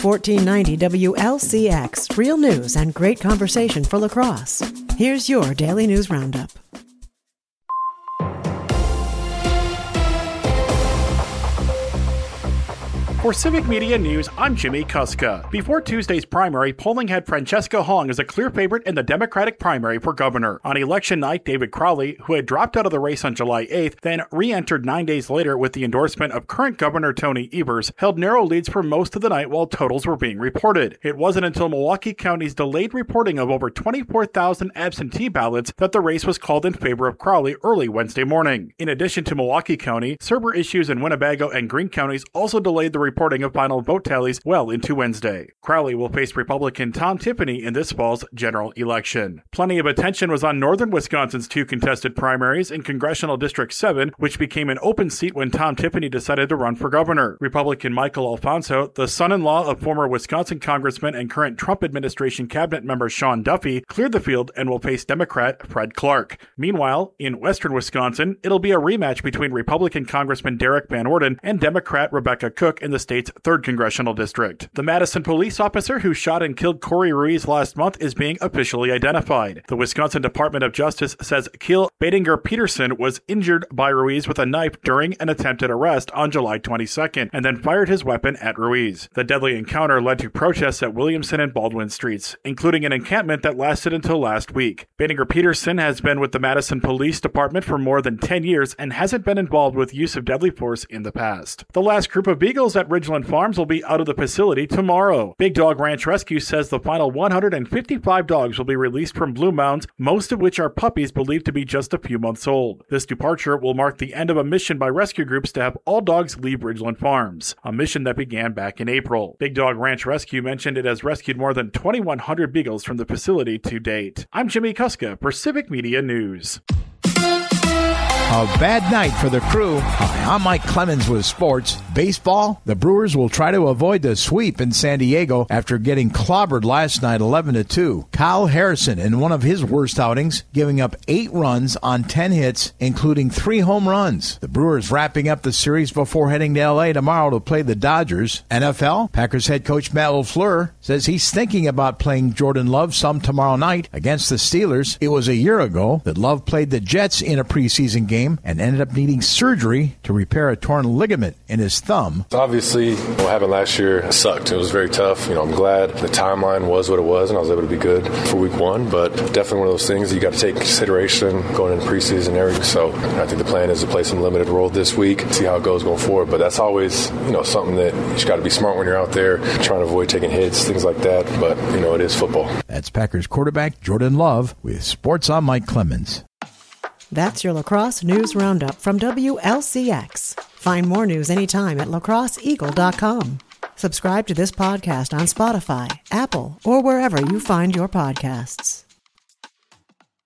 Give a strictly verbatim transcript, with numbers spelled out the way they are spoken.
fourteen ninety W L C X, real news and great conversation for La Crosse. Here's your Daily News Roundup. For Civic Media News, I'm Jimmy Kuska. Before Tuesday's primary, polling had Francesca Hong as a clear favorite in the Democratic primary for governor. On election night, David Crowley, who had dropped out of the race on July eighth, then re-entered nine days later with the endorsement of current Governor Tony Evers, held narrow leads for most of the night while totals were being reported. It wasn't until Milwaukee County's delayed reporting of over twenty-four thousand absentee ballots that the race was called in favor of Crowley early Wednesday morning. In addition to Milwaukee County, Cerber issues in Winnebago and Greene counties also delayed the reporting of final vote tallies well into Wednesday. Crowley will face Republican Tom Tiffany in this fall's general election. Plenty of attention was on northern Wisconsin's two contested primaries in Congressional District seven, which became an open seat when Tom Tiffany decided to run for governor. Republican Michael Alfonso, the son-in-law of former Wisconsin Congressman and current Trump administration cabinet member Sean Duffy, cleared the field and will face Democrat Fred Clark. Meanwhile, in western Wisconsin, it'll be a rematch between Republican Congressman Derek Van Orden and Democrat Rebecca Cook in the state's third congressional district. The Madison police officer who shot and killed Corey Ruiz last month is being officially identified. The Wisconsin Department of Justice says Keel Bedinger Peterson was injured by Ruiz with a knife during an attempted arrest on July twenty-second and then fired his weapon at Ruiz. The deadly encounter led to protests at Williamson and Baldwin streets, including an encampment that lasted until last week. Bedinger Peterson has been with the Madison Police Department for more than ten years and hasn't been involved with use of deadly force in the past. The last group of beagles at Ridgeland Farms will be out of the facility tomorrow. Big Dog Ranch Rescue says the final one hundred fifty-five dogs will be released from Blue Mounds, most of which are puppies believed to be just a few months old. This departure will mark the end of a mission by rescue groups to have all dogs leave Ridgeland Farms, a mission that began back in April. Big Dog Ranch Rescue mentioned it has rescued more than twenty-one hundred beagles from the facility to date. I'm Jimmy Kuska for Civic Media News. A bad night for the crew. Hi, I'm Mike Clemens with sports. Baseball, the Brewers will try to avoid the sweep in San Diego after getting clobbered last night eleven to two. Kyle Harrison, in one of his worst outings, giving up eight runs on ten hits, including three home runs. The Brewers wrapping up the series before heading to L A tomorrow to play the Dodgers. N F L, Packers head coach Matt LaFleur says he's thinking about playing Jordan Love some tomorrow night against the Steelers. It was a year ago that Love played the Jets in a preseason game and ended up needing surgery to repair a torn ligament in his thumb. Obviously, what happened last year sucked. It was very tough. You know, I'm glad the timeline was what it was, and I was able to be good for week one. But definitely one of those things you got to take consideration going into preseason and everything. So I think the plan is to play some limited role this week, see how it goes going forward. But that's always, you know, something that you just got to be smart when you're out there, trying to avoid taking hits, things like that. But you know, it is football. That's Packers quarterback Jordan Love with Sports on Mike Clemens. That's your La Crosse News Roundup from W L C X. Find more news anytime at la crosse eagle dot com. Subscribe to this podcast on Spotify, Apple, or wherever you find your podcasts.